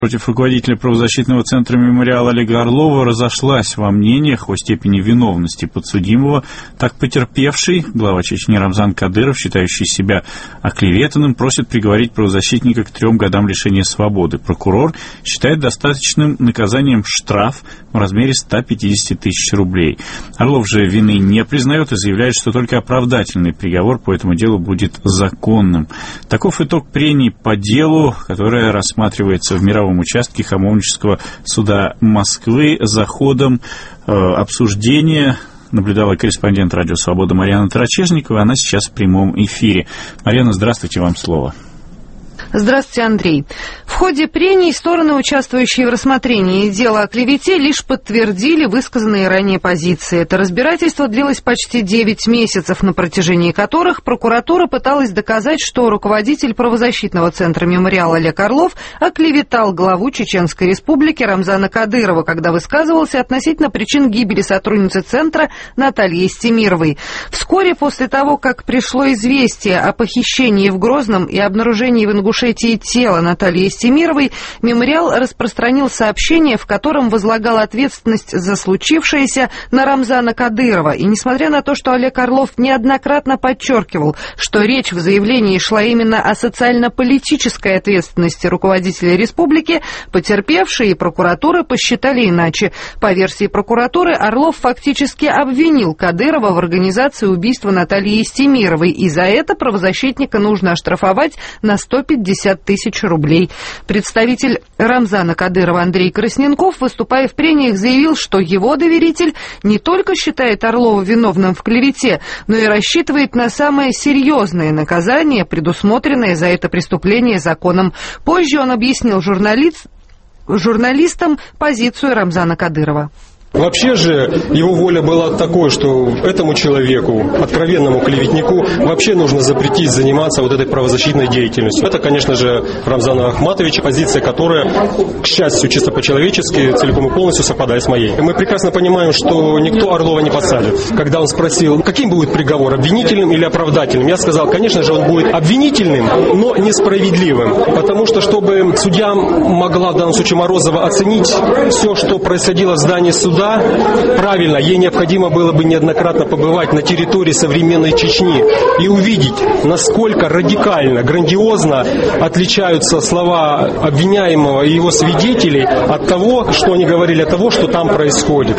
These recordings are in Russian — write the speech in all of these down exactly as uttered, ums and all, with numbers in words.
Против руководителя правозащитного центра «Мемориал» Олега Орлова разошлась во мнениях о степени виновности подсудимого. Так потерпевший, глава Чечни Рамзан Кадыров, считающий себя оклеветанным, просит приговорить правозащитника к трем годам лишения свободы. Прокурор считает достаточным наказанием штраф в размере ста пятидесяти тысяч рублей. Орлов же вины не признает и заявляет, что только оправдательный приговор по этому делу будет законным. Таков итог прений по делу, которое рассматривается в мировом участке Хамовнического суда Москвы. За ходом э, обсуждения наблюдала корреспондент «Радио Свобода» Марьяна Тарачежникова. Она сейчас в прямом эфире. Марьяна, здравствуйте, вам слово. Здравствуйте, Андрей. В ходе прений стороны, участвующие в рассмотрении дела о клевете, лишь подтвердили высказанные ранее позиции. Это разбирательство длилось почти девять месяцев, на протяжении которых прокуратура пыталась доказать, что руководитель правозащитного центра «Мемориал» Олег Орлов оклеветал главу Чеченской Республики Рамзана Кадырова, когда высказывался относительно причин гибели сотрудницы центра Натальи Истемировой. Вскоре после того, как пришло известие о похищении в Грозном и обнаружении в Ингушетии тела Натальи Истемировой, «Мемориал» распространил сообщение, в котором возлагал ответственность за случившееся на Рамзана Кадырова. И несмотря на то, что Олег Орлов неоднократно подчеркивал, что речь в заявлении шла именно о социально-политической ответственности руководителя республики, потерпевшие и прокуратура посчитали иначе. По версии прокуратуры, Орлов фактически обвинил Кадырова в организации убийства Натальи Истемировой, и за это правозащитника нужно оштрафовать на сто пятьдесят тысяч рублей. Представитель Рамзана Кадырова Андрей Красненков, выступая в прениях, заявил, что его доверитель не только считает Орлова виновным в клевете, но и рассчитывает на самое серьезное наказание, предусмотренное за это преступление законом. Позже он объяснил журналист, журналистам позицию Рамзана Кадырова. Вообще же его воля была такой, что этому человеку, откровенному клеветнику, вообще нужно запретить заниматься вот этой правозащитной деятельностью. Это, конечно же, Рамзана Ахматовича, позиция, которая, к счастью, чисто по-человечески, целиком и полностью совпадает с моей. Мы прекрасно понимаем, что никто Орлова не подсадит. Когда он спросил, каким будет приговор, обвинительным или оправдательным, я сказал, конечно же, он будет обвинительным, но несправедливым. Потому что, чтобы судья могла, в данном случае Морозова, оценить все, что происходило в здании суда, правильно, ей необходимо было бы неоднократно побывать на территории современной Чечни и увидеть, насколько радикально, грандиозно отличаются слова обвиняемого и его свидетелей от того, что они говорили, от того, что там происходит.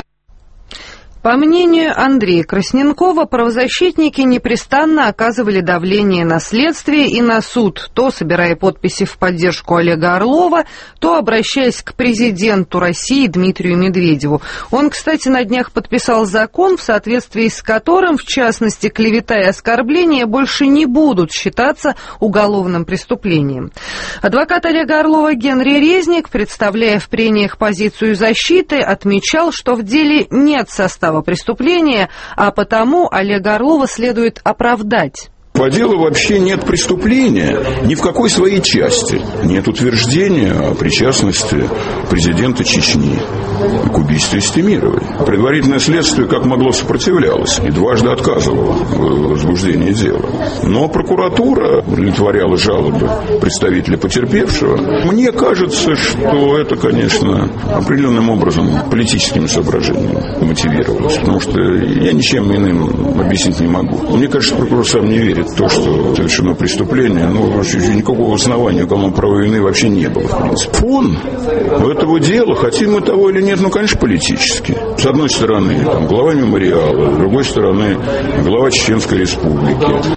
По мнению Андрея Красненкова, правозащитники непрестанно оказывали давление на следствие и на суд, то собирая подписи в поддержку Олега Орлова, то обращаясь к президенту России Дмитрию Медведеву. Он, кстати, на днях подписал закон, в соответствии с которым, в частности, клевета и оскорбления больше не будут считаться уголовным преступлением. Адвокат Олега Орлова Генри Резник, представляя в прениях позицию защиты, отмечал, что в деле нет состава преступления, а потому Олега Орлова следует оправдать. По делу вообще нет преступления ни в какой своей части. Нет утверждения о причастности президента Чечни к убийству Истемировой. Предварительное следствие как могло сопротивлялось и дважды отказывало в возбуждении дела. Но прокуратура удовлетворяла жалобы представителя потерпевшего. Мне кажется, что это, конечно, определенным образом политическими соображениями мотивировалось. Потому что я ничем иным объяснить не могу. Мне кажется, прокурор сам не верит в то, что совершено преступление, ну, вообще никакого основания уголовной правовой вины вообще не было, в принципе. Фон у этого дела, хотим мы того или нет, ну, конечно, политически. С одной стороны, там, глава «Мемориала», с другой стороны, глава Чеченской Республики.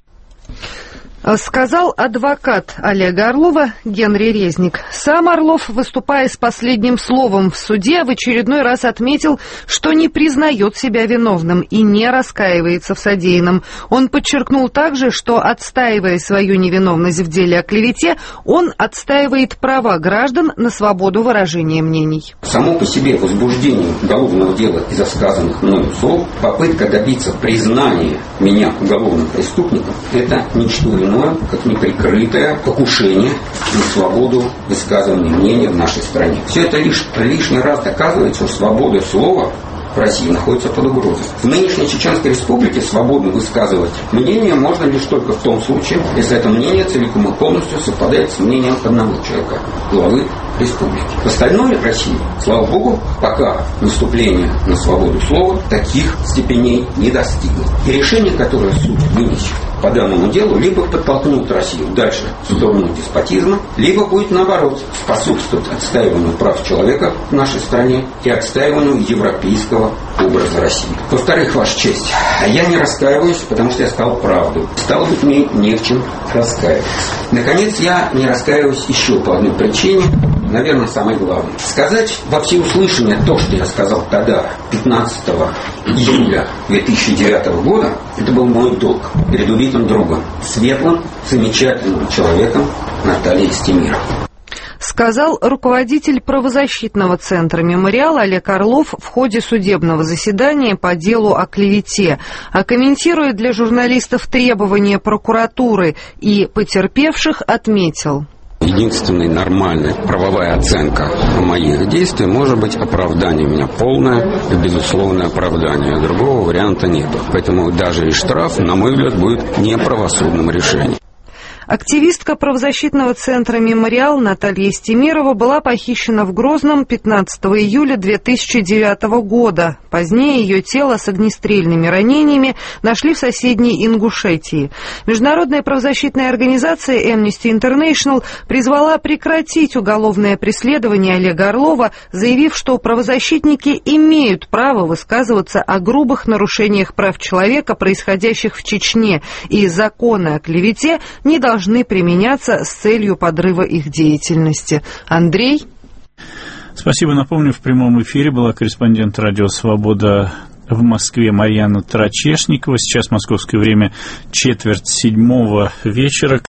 Сказал адвокат Олега Орлова Генри Резник. Сам Орлов, выступая с последним словом в суде, в очередной раз отметил, что не признает себя виновным и не раскаивается в содеянном. Он подчеркнул также, что, отстаивая свою невиновность в деле о клевете, он отстаивает права граждан на свободу выражения мнений. Само по себе возбуждение уголовного дела из-за сказанных мною слов, попытка добиться признания меня уголовным преступником, это ничто иное, как неприкрытое покушение на свободу высказывания мнения в нашей стране. Все это лишь лишний раз доказывает, что свобода слова в России находится под угрозой. В нынешней Чеченской Республике свободно высказывать мнение можно лишь только в том случае, если это мнение целиком и полностью совпадает с мнением одного человека, главы республики. В остальной России, слава богу, пока наступление на свободу слова таких степеней не достигло. И решение, которое суд вынесет по данному делу, либо подтолкнут Россию дальше в сторону деспотизма, либо будет, наоборот, способствовать отстаиванию прав человека в нашей стране и отстаиванию европейского образа России. Во-вторых, Ваша честь, я не раскаиваюсь, потому что я сказал правду. Стало быть, мне не в чем раскаиваться. Наконец, я не раскаиваюсь еще по одной причине, наверное, самое главное. Сказать во всеуслышание то, что я сказал тогда, пятнадцатого июля две тысячи девятого года, это был мой долг перед убитым другом, светлым, замечательным человеком Натальей Стемировой. Сказал руководитель правозащитного центра «Мемориал» Олег Орлов в ходе судебного заседания по делу о клевете. А комментируя для журналистов требования прокуратуры и потерпевших, отметил: единственной нормальной правовая оценка моих действий может быть оправдание. У меня полное и безусловное оправдание. Другого варианта нету. Поэтому даже и штраф, на мой взгляд, будет неправосудным решением. Активистка правозащитного центра «Мемориал» Наталья Стемирова была похищена в Грозном пятнадцатого июля две тысячи девятого года. Позднее ее тело с огнестрельными ранениями нашли в соседней Ингушетии. Международная правозащитная организация Amnesty International призвала прекратить уголовное преследование Олега Орлова, заявив, что правозащитники имеют право высказываться о грубых нарушениях прав человека, происходящих в Чечне, и законы о клевете не должны должны применяться с целью подрыва их деятельности. Андрей? Спасибо. Напомню, в прямом эфире была корреспондент «Радио Свобода» в Москве Марьяна Трачешникова. Сейчас московское время четверть седьмого вечера.